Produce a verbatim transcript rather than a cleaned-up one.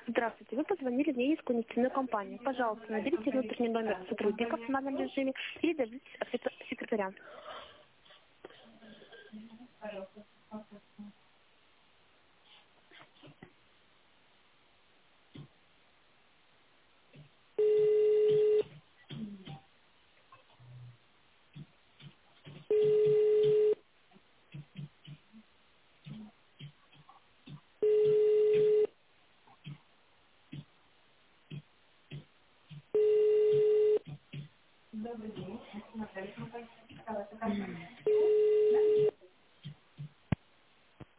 Здравствуйте, вы позвонили в Ненецкую нефтяную компанию. Пожалуйста, наберите внутренний номер сотрудника в командном режиме или дождитесь от сек- секретаря.